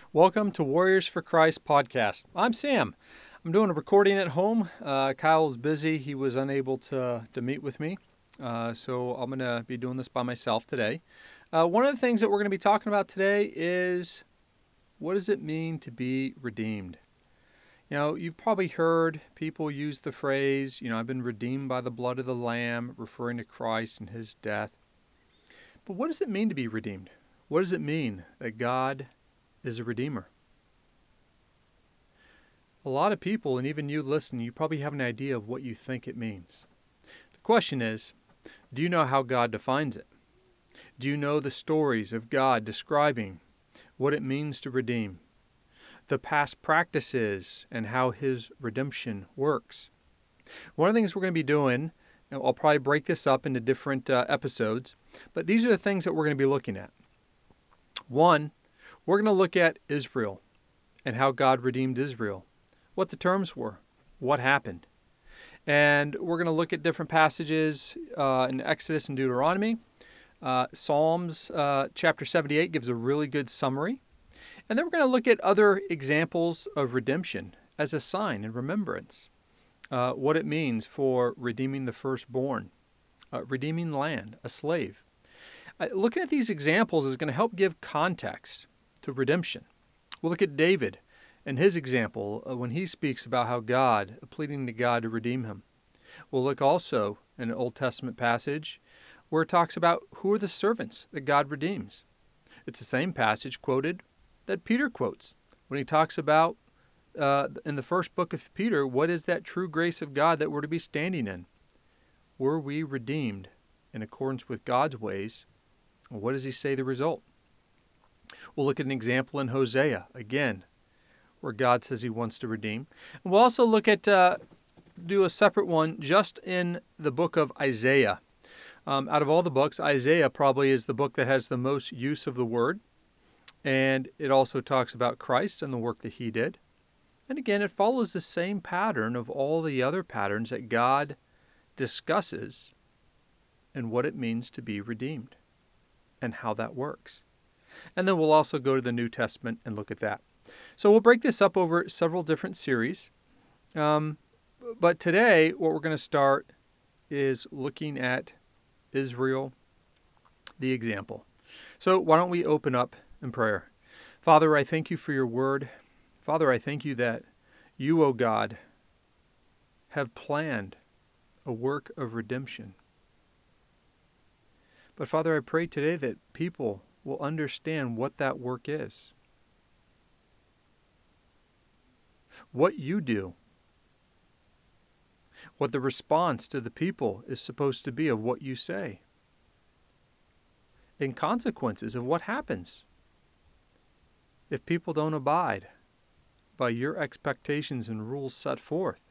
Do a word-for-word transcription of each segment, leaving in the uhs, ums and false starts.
Welcome to Warriors for Christ podcast. I'm Sam. I'm doing a recording at home. Uh, Kyle's busy. He was unable to, to meet with me. Uh, so I'm going to be doing this by myself today. Uh, one of the things that we're going to be talking about today is, what does it mean to be redeemed? You know, you've probably heard people use the phrase, you know, I've been redeemed by the blood of the Lamb, referring to Christ and his death. But what does it mean to be redeemed? What does it mean that God is a redeemer? A lot of people, and even you listening, you probably have an idea of what you think it means. The question is, do you know how God defines it? Do you know the stories of God describing what it means to redeem? The past practices and how his redemption works? One of the things we're going to be doing, and I'll probably break this up into different uh, episodes, but these are the things that we're going to be looking at. One, we're going to look at Israel and how God redeemed Israel, what the terms were, what happened. And we're going to look at different passages uh, in Exodus and Deuteronomy. Uh, Psalms uh, chapter seventy-eight gives a really good summary. And then we're going to look at other examples of redemption as a sign and remembrance. Uh, what it means for redeeming the firstborn, uh, redeeming land, a slave. Uh, looking at these examples is going to help give context to redemption. We'll look at David and his example uh, when he speaks about how God, uh, pleading to God to redeem him. We'll look also in an Old Testament passage where it talks about who are the servants that God redeems. It's the same passage quoted that Peter quotes when he talks about uh, in the first book of Peter, what is that true grace of God that we're to be standing in? Were we redeemed in accordance with God's ways? What does he say the result? We'll look at an example in Hosea, again, where God says he wants to redeem. And we'll also look at, uh, do a separate one just in the book of Isaiah. Um, out of all the books, Isaiah probably is the book that has the most use of the word. And it also talks about Christ and the work that he did. And again, it follows the same pattern of all the other patterns that God discusses and what it means to be redeemed and how that works. And then we'll also go to the New Testament and look at that. So we'll break this up over several different series. Um, but today, what we're going to start is looking at Israel, the example. So why don't we open up in prayer? Father, I thank you for your word. Father, I thank you that you, O God, have planned a work of redemption. But Father, I pray today that people will understand what that work is. What you do. What the response to the people is supposed to be of what you say. And consequences of what happens if people don't abide by your expectations and rules set forth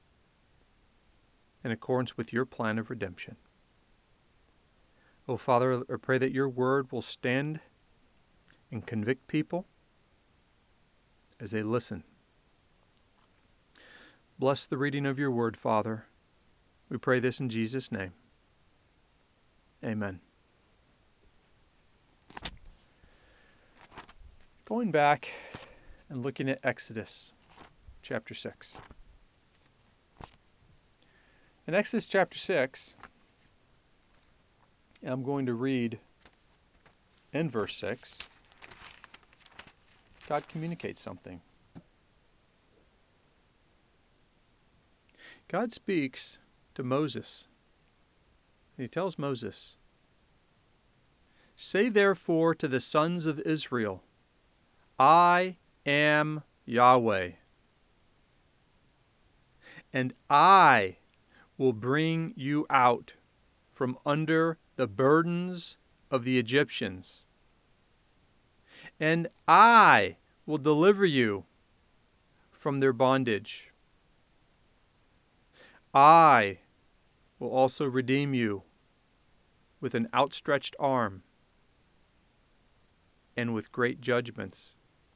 in accordance with your plan of redemption. Oh, Father, I pray that your word will stand and convict people as they listen. Bless the reading of your word, Father. We pray this in Jesus' name. Amen. Going back and looking at Exodus chapter six. In Exodus chapter six, I'm going to read in verse six, God communicates something. God speaks to Moses. And he tells Moses, "Say therefore to the sons of Israel, I am Yahweh, and I will bring you out from under the burdens of the Egyptians, and I will deliver you from their bondage. I will also redeem you with an outstretched arm and with great judgments."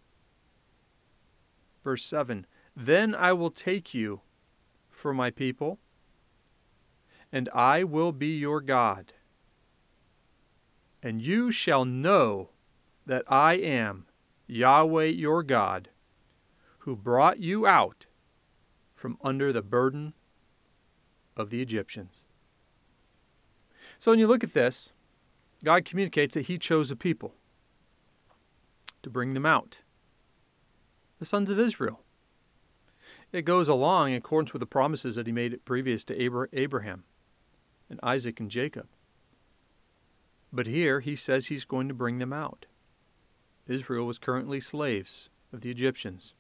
Verse seven, "Then I will take you for my people, and I will be your God. And you shall know that I am Yahweh your God, who brought you out from under the burden of the Egyptians. So when you look at this, God communicates that he chose a people to bring them out, the sons of Israel. It goes along in accordance with the promises that he made previous to Abraham and Isaac and Jacob. But here he says he's going to bring them out. Israel was currently slaves of the Egyptians.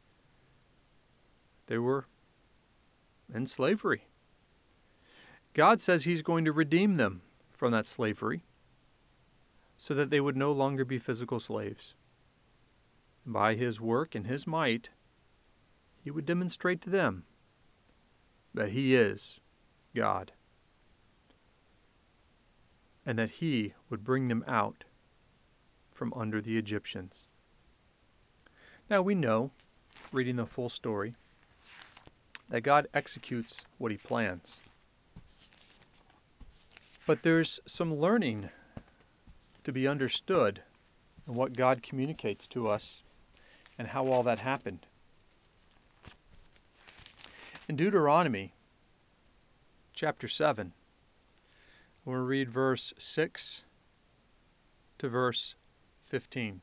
They were in slavery. God says he's going to redeem them from that slavery so that they would no longer be physical slaves. And by his work and his might, he would demonstrate to them that he is God, and that he would bring them out from under the Egyptians. Now we know, reading the full story, that God executes what he plans. But there's some learning to be understood in what God communicates to us and how all that happened. In Deuteronomy chapter seven, we'll read verse six to verse fifteen.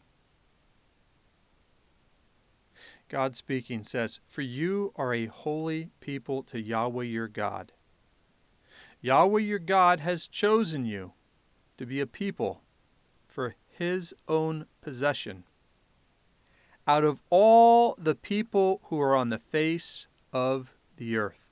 God speaking says, "For you are a holy people to Yahweh your God. Yahweh your God has chosen you to be a people for his own possession out of all the people who are on the face of the earth."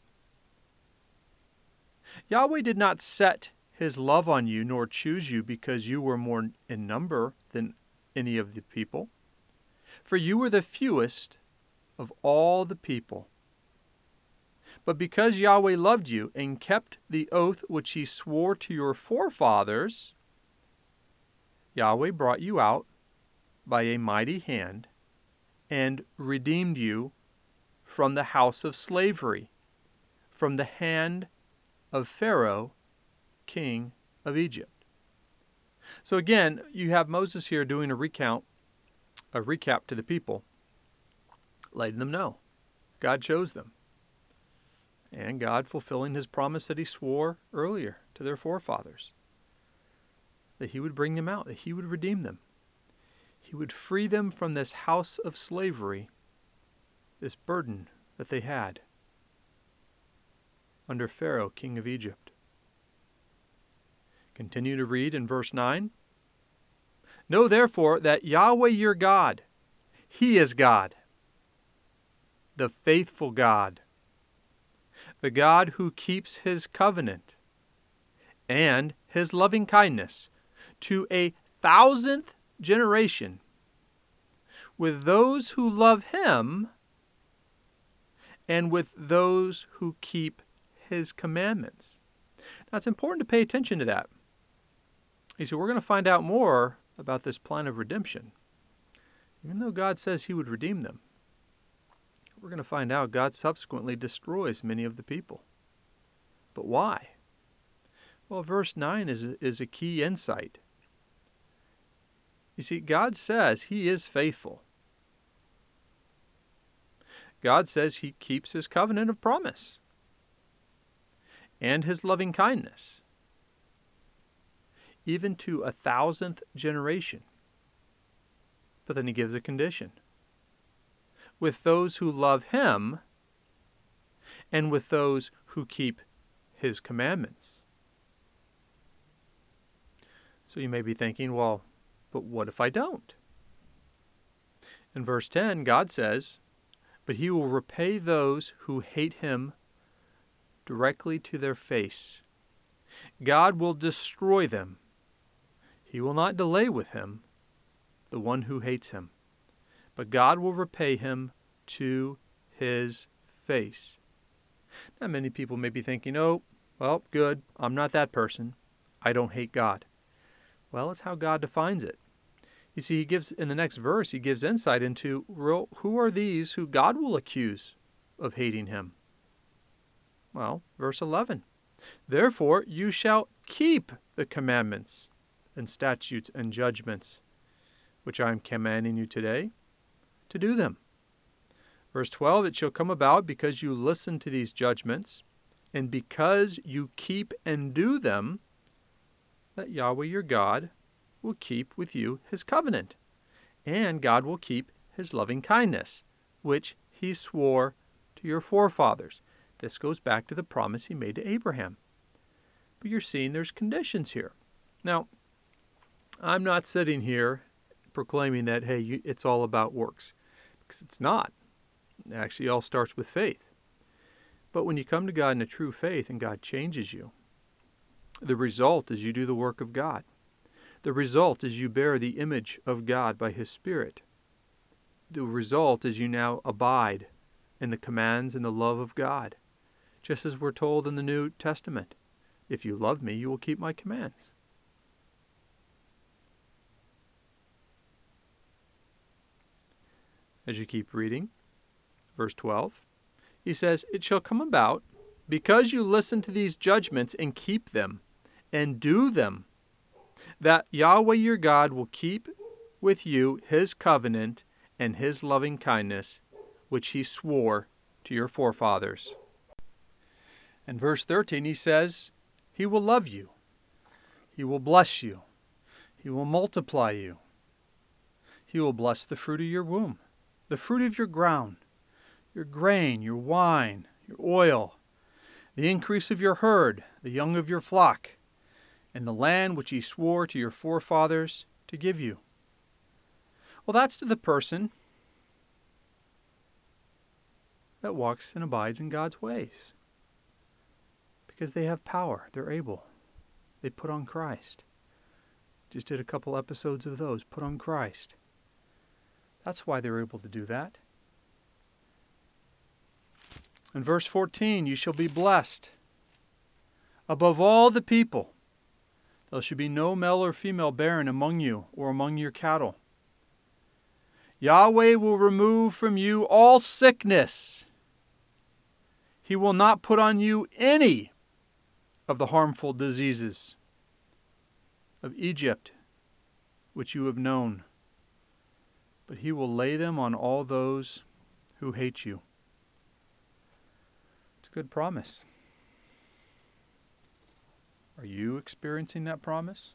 Yahweh did not set his love on you nor choose you because you were more in number than any of the people, for you were the fewest of all the people. But because Yahweh loved you and kept the oath which he swore to your forefathers, Yahweh brought you out by a mighty hand and redeemed you from the house of slavery, from the hand of Pharaoh, king of Egypt. So again, you have Moses here doing a recount, a recap to the people, letting them know God chose them. And God fulfilling his promise that he swore earlier to their forefathers, that he would bring them out, that he would redeem them. He would free them from this house of slavery, this burden that they had under Pharaoh, king of Egypt. Continue to read in verse nine. "Know therefore that Yahweh your God, he is God, the faithful God, the God who keeps his covenant and his loving kindness to a thousandth generation with those who love him and with those who keep his commandments." Now it's important to pay attention to that. You see, we're going to find out more about this plan of redemption. Even though God says he would redeem them, we're going to find out God subsequently destroys many of the people. But why? Well, verse nine is a, is a key insight. You see, God says he is faithful. God says he keeps his covenant of promise and his loving kindness, even to a thousandth generation. But then he gives a condition. With those who love him and with those who keep his commandments. So you may be thinking, well, but what if I don't? In verse ten, God says, "But he will repay those who hate him directly to their face. God will destroy them. He will not delay with him, the one who hates him, but God will repay him to his face." Now, many people may be thinking, oh, well, good, I'm not that person. I don't hate God. Well, it's how God defines it. You see, he gives, in the next verse, he gives insight into, well, who are these who God will accuse of hating him? Well, verse eleven, "Therefore you shall keep the commandments and statutes and judgments which I am commanding you today, to do them. Verse twelve, it shall come about because you listen to these judgments, and because you keep and do them, that Yahweh your God will keep with you his covenant, and God will keep his loving kindness, which he swore to your forefathers. This goes back to the promise he made to Abraham. But you're seeing there's conditions here. Now, I'm not sitting here proclaiming that, hey, you, it's all about works, because it's not. It actually all starts with faith. But when you come to God in a true faith and God changes you, the result is you do the work of God. The result is you bear the image of God by his Spirit. The result is you now abide in the commands and the love of God, just as we're told in the New Testament. If you love me, you will keep my commands. As you keep reading, verse twelve, he says, it shall come about, because you listen to these judgments and keep them, and do them, that Yahweh your God will keep with you his covenant and his loving kindness, which he swore to your forefathers. In verse thirteen, he says, he will love you. He will bless you. He will multiply you. He will bless the fruit of your womb, the fruit of your ground, your grain, your wine, your oil, the increase of your herd, the young of your flock, and the land which he swore to your forefathers to give you. Well, that's to the person that walks and abides in God's ways, because they have power. They're able. They put on Christ. Just did a couple episodes of those. Put on Christ. That's why they're able to do that. In verse fourteen, you shall be blessed above all the people. There should be no male or female barren among you or among your cattle. Yahweh will remove from you all sickness. He will not put on you any of the harmful diseases of Egypt, which you have known, but he will lay them on all those who hate you. It's a good promise. Are you experiencing that promise?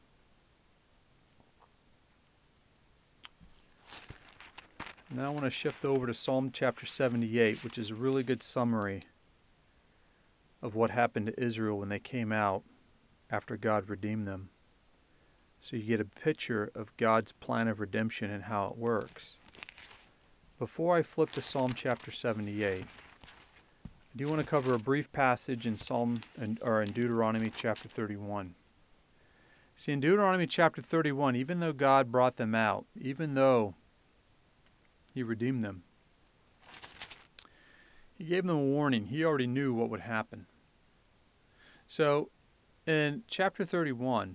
Now I want to shift over to Psalm chapter seventy-eight, which is a really good summary of what happened to Israel when they came out after God redeemed them. So you get a picture of God's plan of redemption and how it works. Before I flip to Psalm chapter seventy-eight, I do want to cover a brief passage in Psalm or in Deuteronomy chapter thirty-one. See, in Deuteronomy chapter thirty-one, even though God brought them out, even though he redeemed them, he gave them a warning. He already knew what would happen. So, in chapter thirty-one,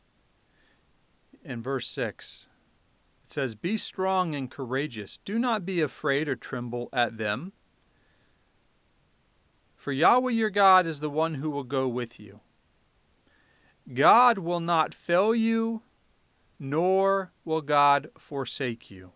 in verse six, it says, be strong and courageous. Do not be afraid or tremble at them. For Yahweh your God is the one who will go with you. God will not fail you, nor will God forsake you.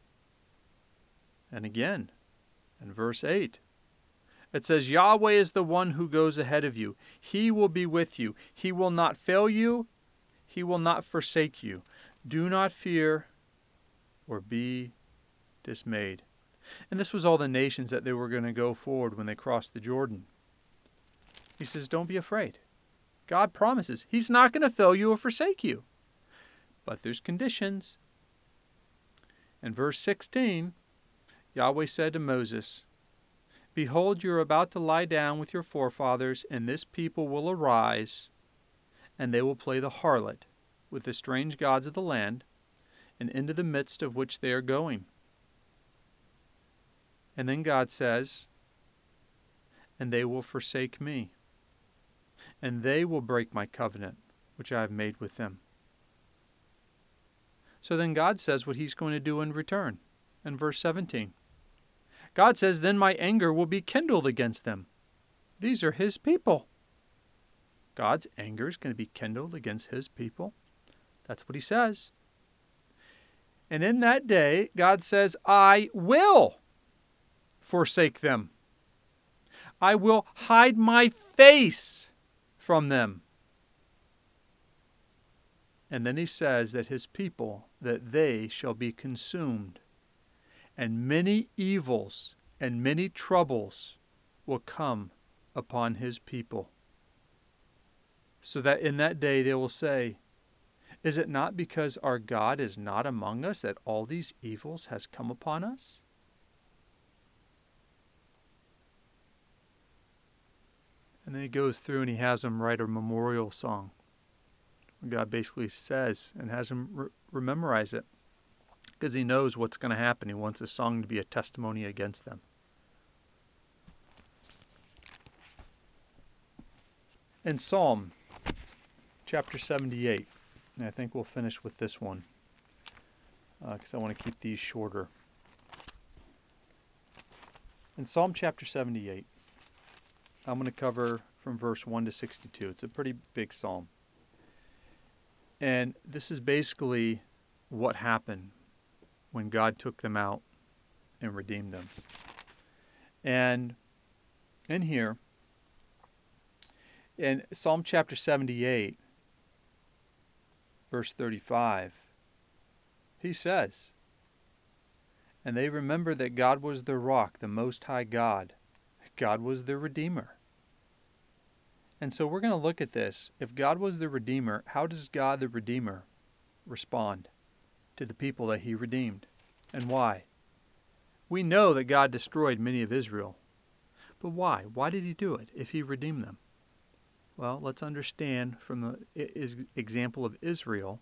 And again, in verse eight, it says, Yahweh is the one who goes ahead of you. He will be with you. He will not fail you. He will not forsake you. Do not fear or be dismayed. And this was all the nations that they were going to go forward when they crossed the Jordan. He says, don't be afraid. God promises he's not going to fail you or forsake you. But there's conditions. In verse sixteen, Yahweh said to Moses, behold, you are about to lie down with your forefathers, and this people will arise, and they will play the harlot with the strange gods of the land, and into the midst of which they are going. And then God says, and they will forsake me, and they will break my covenant, which I have made with them. So then God says what he's going to do in return. In verse seventeen, God says, then my anger will be kindled against them. These are his people. God's anger is going to be kindled against his people. That's what he says. And in that day, God says, I will forsake them. I will hide my face from them. And then he says that his people, that they shall be consumed. And many evils and many troubles will come upon his people. So that in that day they will say, is it not because our God is not among us that all these evils has come upon us? And then he goes through and he has them write a memorial song. God basically says and has them re- rememorize it because he knows what's going to happen. He wants the song to be a testimony against them. In Psalm chapter seventy-eight, and I think we'll finish with this one because uh, I want to keep these shorter. In Psalm chapter seventy-eight, I'm going to cover from verse one to sixty-two. It's a pretty big psalm. And this is basically what happened when God took them out and redeemed them. And in here, in Psalm chapter seventy-eight, verse thirty-five, he says, and they remembered that God was their rock, the Most High God. God was their Redeemer. And so we're going to look at this. If God was the Redeemer, how does God the Redeemer respond to the people that he redeemed? And why? We know that God destroyed many of Israel. But why? Why did he do it if he redeemed them? Well, let's understand from the example of Israel.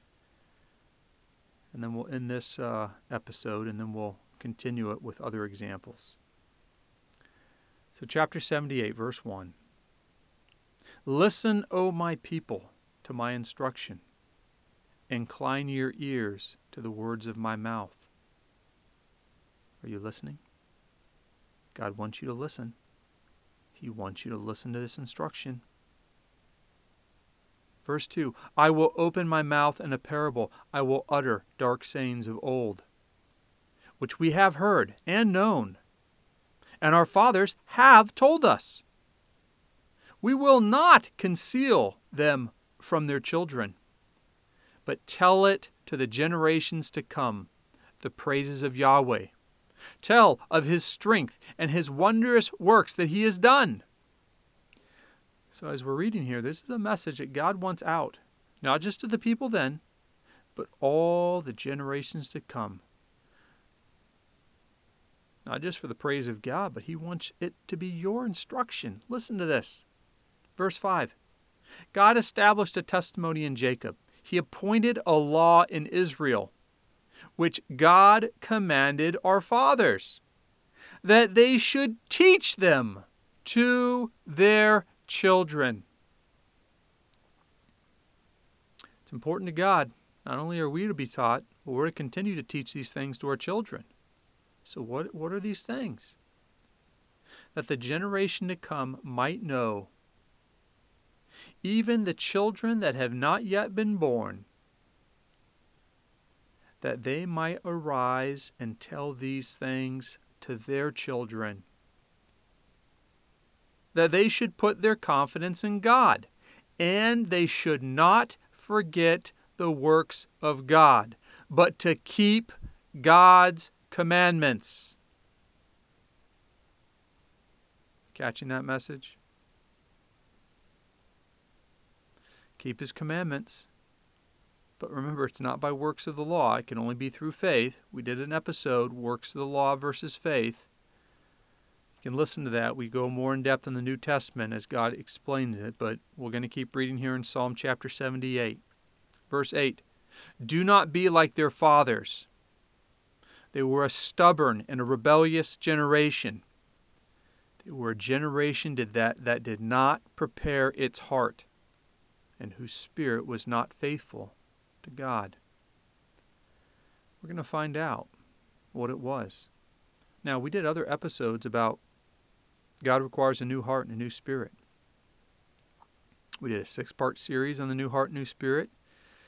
And then we'll end this uh, episode, and then we'll continue it with other examples. So chapter seventy-eight, verse one. Listen, O my people, to my instruction. Incline your ears to the words of my mouth. Are you listening? God wants you to listen. He wants you to listen to this instruction. Verse two, I will open my mouth in a parable. I will utter dark sayings of old, which we have heard and known, and our fathers have told us. We will not conceal them from their children, but tell it to the generations to come, the praises of Yahweh. Tell of his strength and his wondrous works that he has done. So as we're reading here, this is a message that God wants out, not just to the people then, but all the generations to come. Not just for the praise of God, but he wants it to be your instruction. Listen to this. Verse five. God established a testimony in Jacob. He appointed a law in Israel, which God commanded our fathers, that they should teach them to their children. It's important to God. Not only are we to be taught, but we're to continue to teach these things to our children. So what, what are these things? That the generation to come might know, even the children that have not yet been born, that they might arise and tell these things to their children, that they should put their confidence in God, and they should not forget the works of God, but to keep God's commandments. Catching that message? Keep his commandments. But remember, it's not by works of the law. It can only be through faith. We did an episode, Works of the Law versus Faith. You can listen to that. We go more in depth in the New Testament as God explains it, but we're going to keep reading here in Psalm chapter seventy-eight. Verse eight, do not be like their fathers. They were a stubborn and a rebellious generation. They were a generation did that, that did not prepare its heart, and whose spirit was not faithful to God. We're going to find out what it was. Now, we did other episodes about God requires a new heart and a new spirit. We did a six-part series on the new heart, new spirit.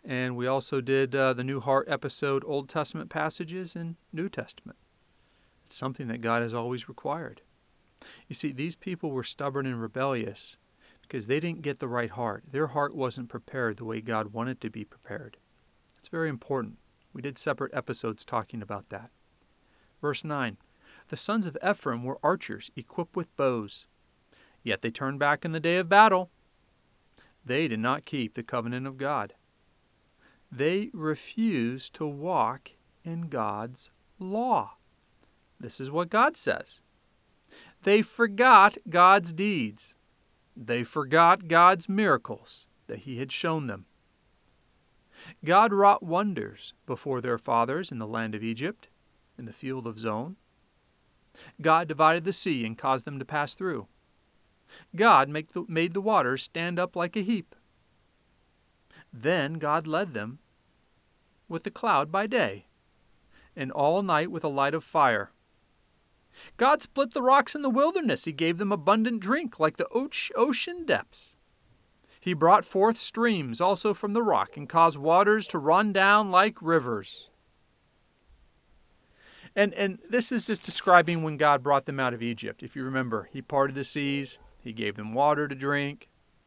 and we also did uh, the New Heart episode, Old Testament passages and New Testament. It's something that God has always required. You see, these people were stubborn and rebellious because they didn't get the right heart. Their heart wasn't prepared the way God wanted to be prepared. It's very important. We did separate episodes talking about that. Verse nine, the sons of Ephraim were archers equipped with bows, yet they turned back in the day of battle. They did not keep the covenant of God. They refused to walk in God's law. This is what God says. They forgot God's deeds. They forgot God's miracles that He had shown them. God wrought wonders before their fathers in the land of Egypt, in the field of Zon. God divided the sea and caused them to pass through. God make the, made the waters stand up like a heap. Then God led them with the cloud by day, and all night with a light of fire. God split the rocks in the wilderness. He gave them abundant drink like the ocean depths. He brought forth streams also from the rock and caused waters to run down like rivers. And, and this is just describing when God brought them out of Egypt. If you remember, He parted the seas. He gave them water to drink.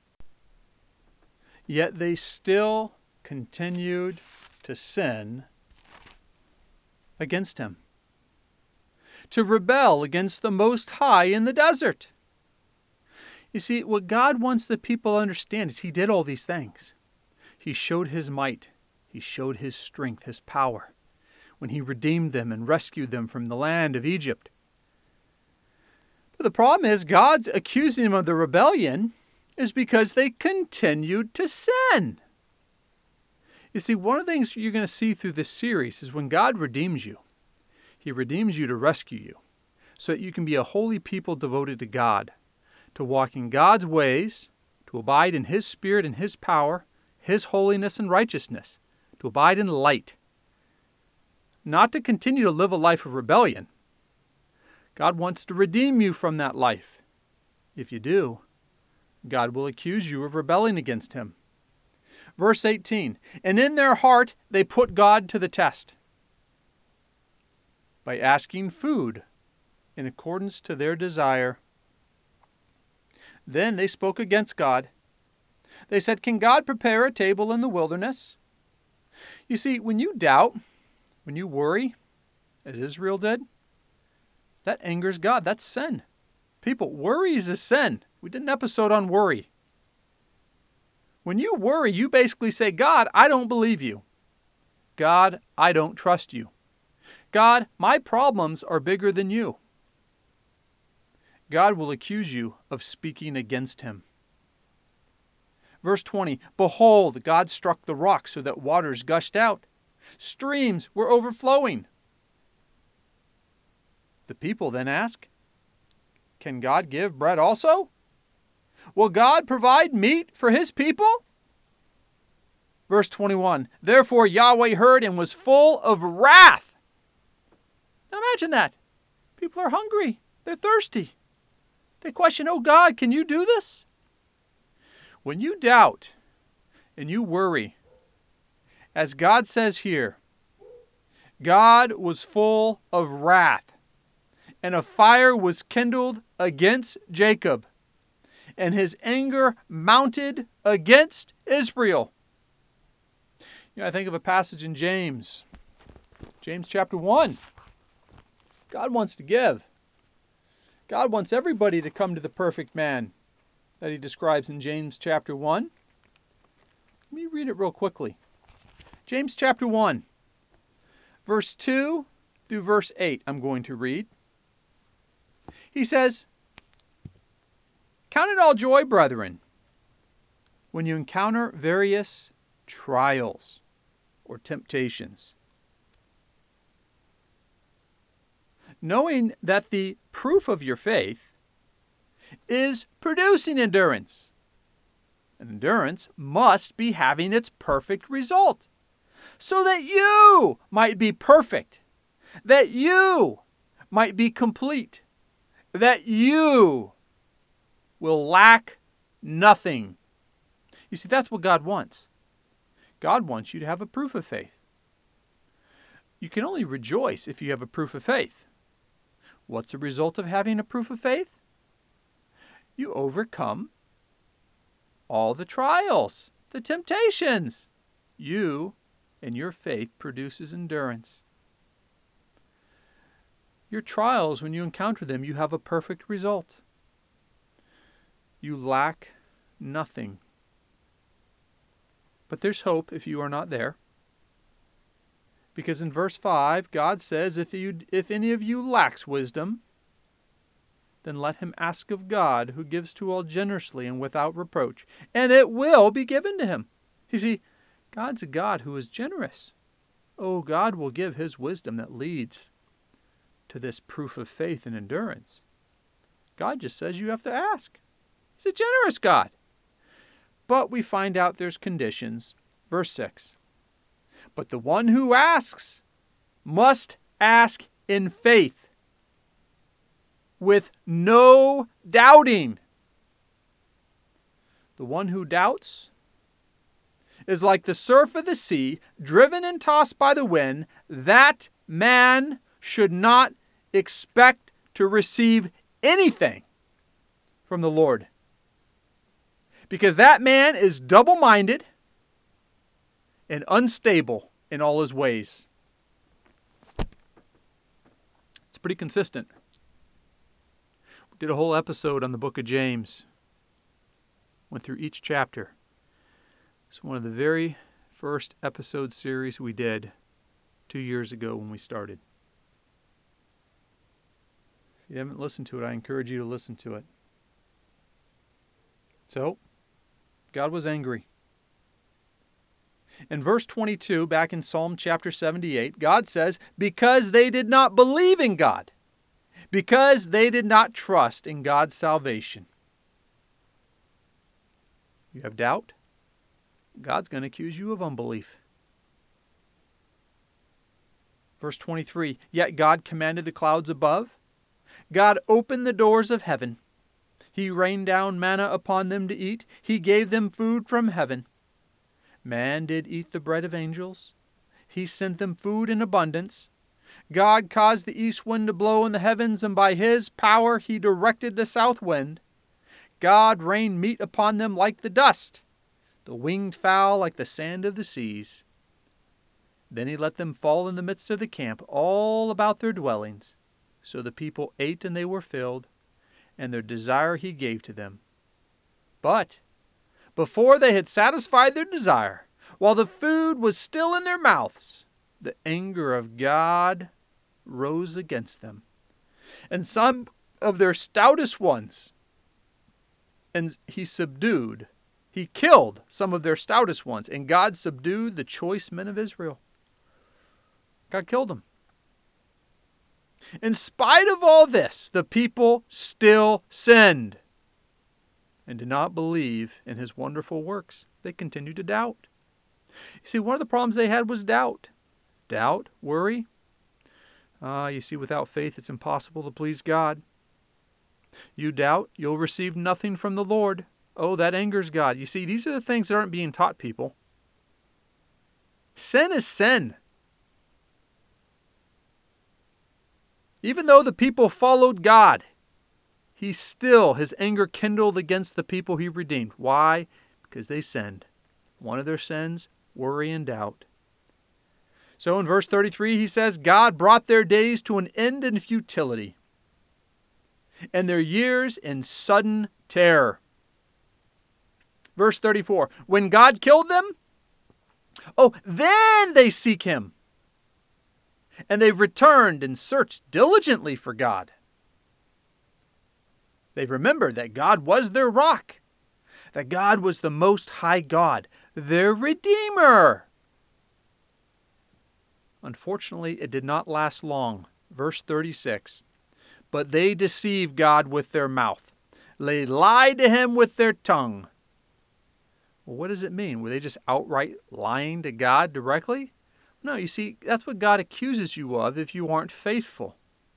Yet they still continued to sin against Him, to rebel against the Most High in the desert. You see, what God wants the people to understand is He did all these things. He showed His might. He showed His strength, His power, when He redeemed them and rescued them from the land of Egypt. But the problem is, God's accusing them of the rebellion is because they continued to sin. You see, one of the things you're going to see through this series is when God redeems you, He redeems you to rescue you, so that you can be a holy people devoted to God, to walk in God's ways, to abide in His Spirit and His power, His holiness and righteousness, to abide in light, not to continue to live a life of rebellion. God wants to redeem you from that life. If you do, God will accuse you of rebelling against Him. Verse eighteen, and in their heart they put God to the test by asking food in accordance to their desire. Then they spoke against God. They said, can God prepare a table in the wilderness? You see, when you doubt, when you worry, as Israel did, that angers God. That's sin. People, worry is a sin. We did an episode on worry. When you worry, you basically say, God, I don't believe you. God, I don't trust you. God, my problems are bigger than you. God will accuse you of speaking against Him. Verse twenty, behold, God struck the rock so that waters gushed out. Streams were overflowing. The people then ask, can God give bread also? Will God provide meat for His people? Verse twenty-one, therefore Yahweh heard and was full of wrath. Now imagine that. People are hungry. They're thirsty. They question, oh God, can you do this? When you doubt and you worry, as God says here, God was full of wrath, and a fire was kindled against Jacob, and His anger mounted against Israel. You know, I think of a passage in James, James chapter one. God wants to give. God wants everybody to come to the perfect man that He describes in James chapter one. Let me read it real quickly. James chapter one, verse two through verse eight, I'm going to read. He says, count it all joy, brethren, when you encounter various trials or temptations, knowing that the proof of your faith is producing endurance. And endurance must be having its perfect result, so that you might be perfect, that you might be complete, that you will lack nothing. You see, that's what God wants. God wants you to have a proof of faith. You can only rejoice if you have a proof of faith. What's the result of having a proof of faith? You overcome all the trials, the temptations. You and your faith produces endurance. Your trials, when you encounter them, you have a perfect result. You lack nothing. But there's hope if you are not there. Because in verse five, God says, if you, if any of you lacks wisdom, then let him ask of God, who gives to all generously and without reproach, and it will be given to him. You see, God's a God who is generous. Oh, God will give his wisdom that leads to this proof of faith and endurance. God just says you have to ask. He's a generous God. But we find out there's conditions. Verse six. But the one who asks must ask in faith, with no doubting. The one who doubts is like the surf of the sea, driven and tossed by the wind. That man should not expect to receive anything from the Lord. Because that man is double-minded and unstable in all his ways. It's pretty consistent. We did a whole episode on the book of James. Went through each chapter. It's one of the very first episode series we did two years ago when we started. If you haven't listened to it, I encourage you to listen to it. So, God was angry. In verse twenty-two, back in Psalm chapter seventy-eight, God says, because they did not believe in God, because they did not trust in God's salvation. You have doubt? God's going to accuse you of unbelief. Verse twenty-three, yet God commanded the clouds above. God opened the doors of heaven. He rained down manna upon them to eat. He gave them food from heaven. Man did eat the bread of angels. He sent them food in abundance. God caused the east wind to blow in the heavens, and by his power he directed the south wind. God rained meat upon them like the dust, the winged fowl like the sand of the seas. Then he let them fall in the midst of the camp, all about their dwellings. So the people ate and they were filled, and their desire he gave to them. But before they had satisfied their desire, while the food was still in their mouths, the anger of God rose against them. And some of their stoutest ones, and he subdued, he killed some of their stoutest ones, and God subdued the choice men of Israel. God killed them. In spite of all this, the people still sinned and did not believe in his wonderful works. They continued to doubt. You see, one of the problems they had was doubt. Doubt, worry. Ah, uh, you see, without faith, it's impossible to please God. You doubt, you'll receive nothing from the Lord. Oh, that angers God. You see, these are the things that aren't being taught people. Sin is sin. Even though the people followed God, he still, his anger kindled against the people he redeemed. Why? Because they sinned. One of their sins, worry and doubt. So in verse thirty-three, he says, God brought their days to an end in futility, and their years in sudden terror. Verse thirty-four, when God killed them, oh, then they seek him. And they've returned and searched diligently for God. They've remembered that God was their rock, that God was the Most High God, their Redeemer. Unfortunately, it did not last long. Verse thirty-six, but they deceived God with their mouth. They lied to him with their tongue. Well, what does it mean? Were they just outright lying to God directly? No, you see, that's what God accuses you of if you aren't faithful.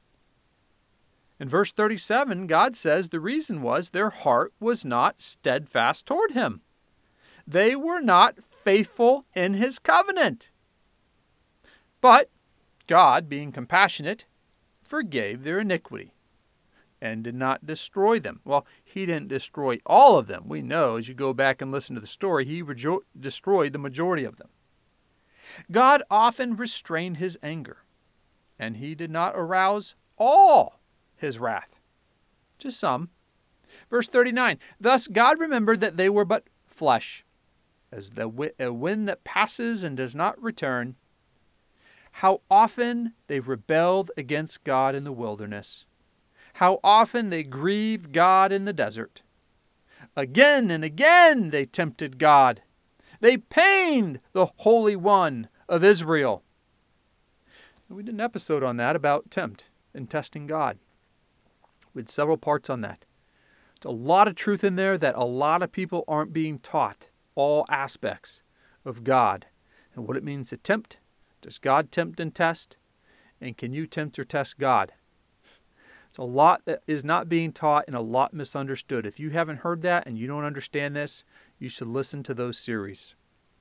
In verse thirty-seven, God says the reason was their heart was not steadfast toward him. They were not faithful in his covenant. But God, being compassionate, forgave their iniquity and did not destroy them. Well, he didn't destroy all of them. We know, as you go back and listen to the story, he rejo- destroyed the majority of them. God often restrained his anger, and he did not arouse all his wrath, just some. Verse thirty-nine, thus God remembered that they were but flesh, as the wi- a wind that passes and does not return. How often they rebelled against God in the wilderness. How often they grieved God in the desert. Again and again they tempted God. They pained the Holy One of Israel. We did an episode on that about tempt and testing God. We had several parts on that. There's a lot of truth in there that a lot of people aren't being taught all aspects of God and what it means to tempt. Does God tempt and test? And can you tempt or test God? It's a lot that is not being taught and a lot misunderstood. If you haven't heard that and you don't understand this, you should listen to those series.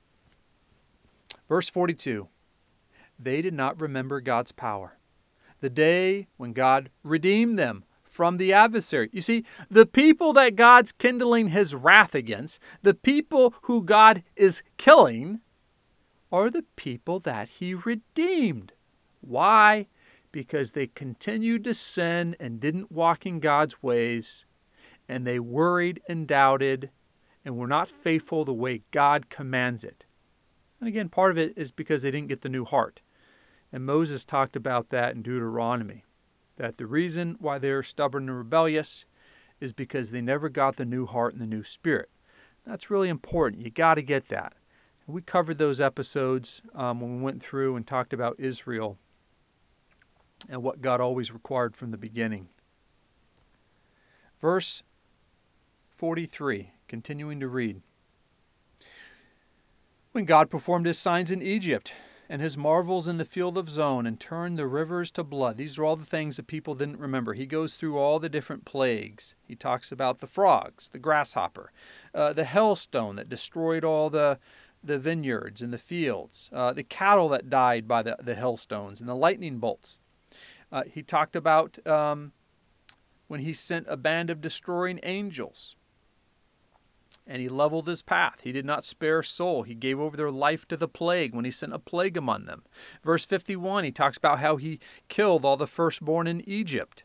Verse forty-two, they did not remember God's power, the day when God redeemed them from the adversary. You see, the people that God's kindling his wrath against, the people who God is killing, are the people that he redeemed. Why? Because they continued to sin and didn't walk in God's ways, and they worried and doubted and were not faithful the way God commands it. And again, part of it is because they didn't get the new heart. And Moses talked about that in Deuteronomy, that the reason why they're stubborn and rebellious is because they never got the new heart and the new spirit. That's really important. You got to get that. And we covered those episodes um, when we went through and talked about Israel and what God always required from the beginning. Verse forty-three, continuing to read. When God performed his signs in Egypt and his marvels in the field of Zon and turned the rivers to blood. These are all the things that people didn't remember. He goes through all the different plagues. He talks about the frogs, the grasshopper, uh, the hailstone that destroyed all the, the vineyards and the fields, uh, the cattle that died by the, the hailstones and the lightning bolts. Uh, he talked about um, when he sent a band of destroying angels. And he leveled his path. He did not spare a soul. He gave over their life to the plague when he sent a plague among them. Verse fifty-one, he talks about how he killed all the firstborn in Egypt.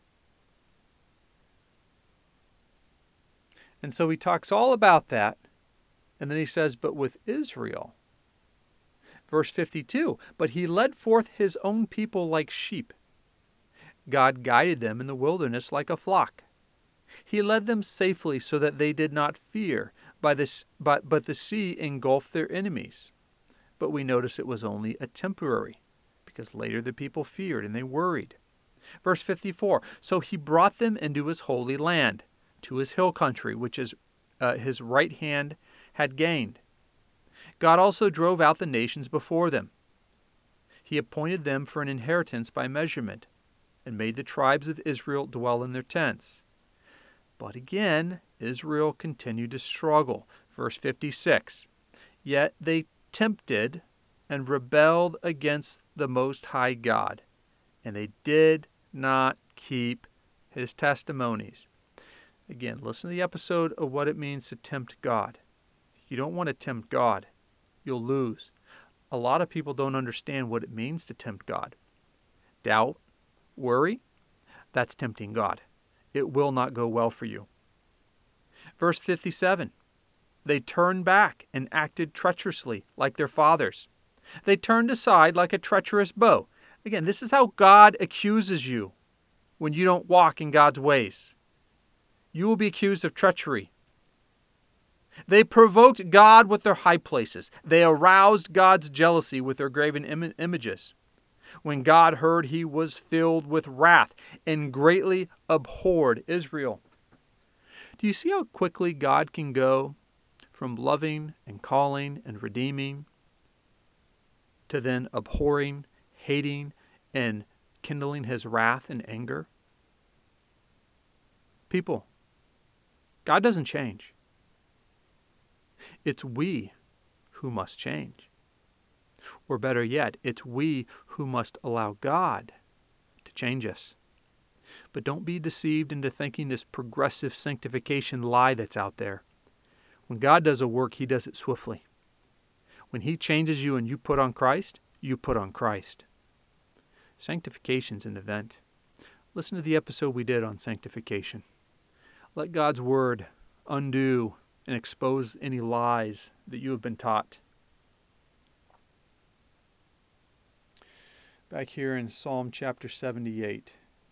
And so he talks all about that. And then he says, but with Israel. Verse fifty-two, but he led forth his own people like sheep. God guided them in the wilderness like a flock. He led them safely so that they did not fear, by this, but, but the sea engulfed their enemies. But we notice it was only a temporary, because later the people feared and they worried. Verse fifty-four, so he brought them into his holy land, to his hill country, which is, uh, his right hand had gained. God also drove out the nations before them. He appointed them for an inheritance by measurement, and made the tribes of Israel dwell in their tents. But again, Israel continued to struggle. Verse fifty-six, yet they tempted and rebelled against the Most High God, and they did not keep his testimonies. Again, listen to the episode of what it means to tempt God. You don't want to tempt God. You'll lose. A lot of people don't understand what it means to tempt God. Doubt, worry, that's tempting God. It will not go well for you. Verse fifty-seven, they turned back and acted treacherously like their fathers. They turned aside like a treacherous bow. Again, this is how God accuses you when you don't walk in God's ways. You will be accused of treachery. They provoked God with their high places. They aroused God's jealousy with their graven im- images. When God heard, he was filled with wrath and greatly abhorred Israel. Do you see how quickly God can go from loving and calling and redeeming to then abhorring, hating, and kindling his wrath and anger? People, God doesn't change. It's we who who must change. Or better yet, it's we who must allow God to change us. But don't be deceived into thinking this progressive sanctification lie that's out there. When God does a work, He does it swiftly. When He changes you and you put on Christ, you put on Christ. Sanctification's an event. Listen to the episode we did on sanctification. Let God's Word undo and expose any lies that you have been taught. Back here in Psalm chapter seventy-eight.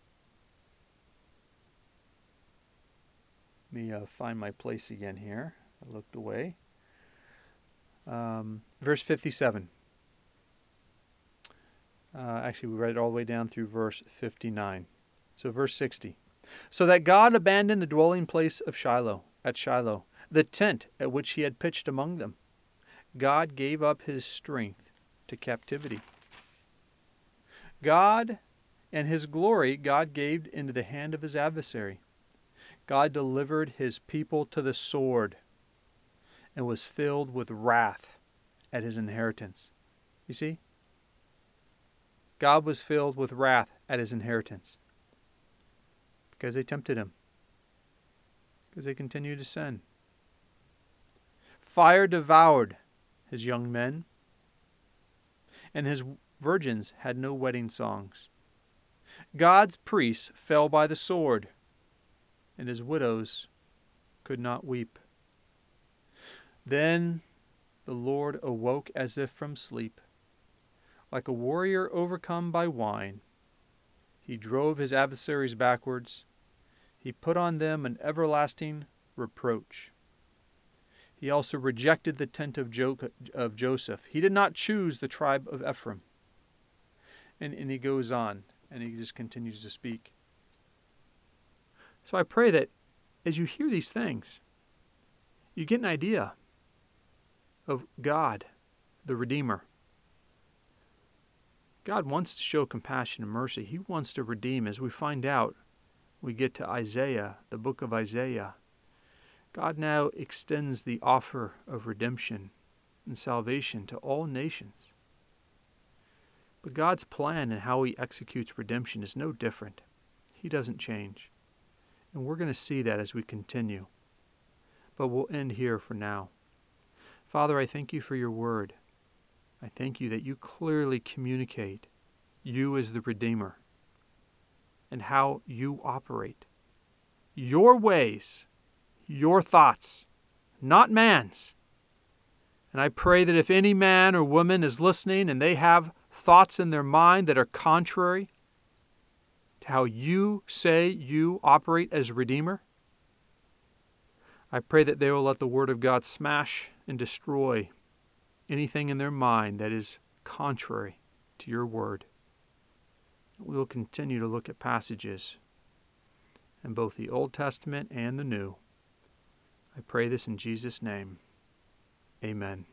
Let me uh, find my place again here. I looked away. Um, verse fifty-seven. Uh, actually, we read it all the way down through verse fifty-nine. So verse sixty. So that God abandoned the dwelling place of Shiloh, at Shiloh, the tent at which He had pitched among them. God gave up His strength to captivity. God and His glory God gave into the hand of His adversary. God delivered His people to the sword and was filled with wrath at His inheritance. You see? God was filled with wrath at His inheritance because they tempted Him, because they continued to sin. Fire devoured His young men, and His virgins had no wedding songs. God's priests fell by the sword, and His widows could not weep. Then the Lord awoke as if from sleep. Like a warrior overcome by wine, He drove His adversaries backwards. He put on them an everlasting reproach. He also rejected the tent of, jo- of Joseph. He did not choose the tribe of Ephraim. And, and he goes on, and he just continues to speak. So I pray that as you hear these things, you get an idea of God, the Redeemer. God wants to show compassion and mercy. He wants to redeem. As we find out, we get to Isaiah, the book of Isaiah. God now extends the offer of redemption and salvation to all nations. But God's plan and how He executes redemption is no different. He doesn't change. And we're going to see that as we continue. But we'll end here for now. Father, I thank You for Your word. I thank You that You clearly communicate You as the Redeemer and how You operate. Your ways, Your thoughts, not man's. And I pray that if any man or woman is listening and they have thoughts in their mind that are contrary to how You say You operate as Redeemer, I pray that they will let the Word of God smash and destroy anything in their mind that is contrary to Your word. We will continue to look at passages in both the Old Testament and the New. I pray this in Jesus' name. Amen.